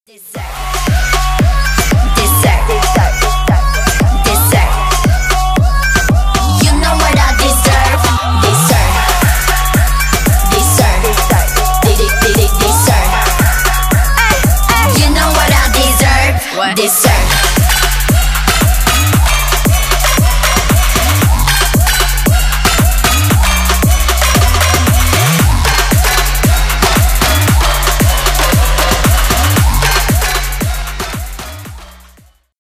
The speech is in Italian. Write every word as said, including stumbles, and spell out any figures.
Dessert. Dessert. Dessert. Dessert. You know what I deserve. Dessert. Dessert. Dessert. Dessert. You know what I deserve. Dessert.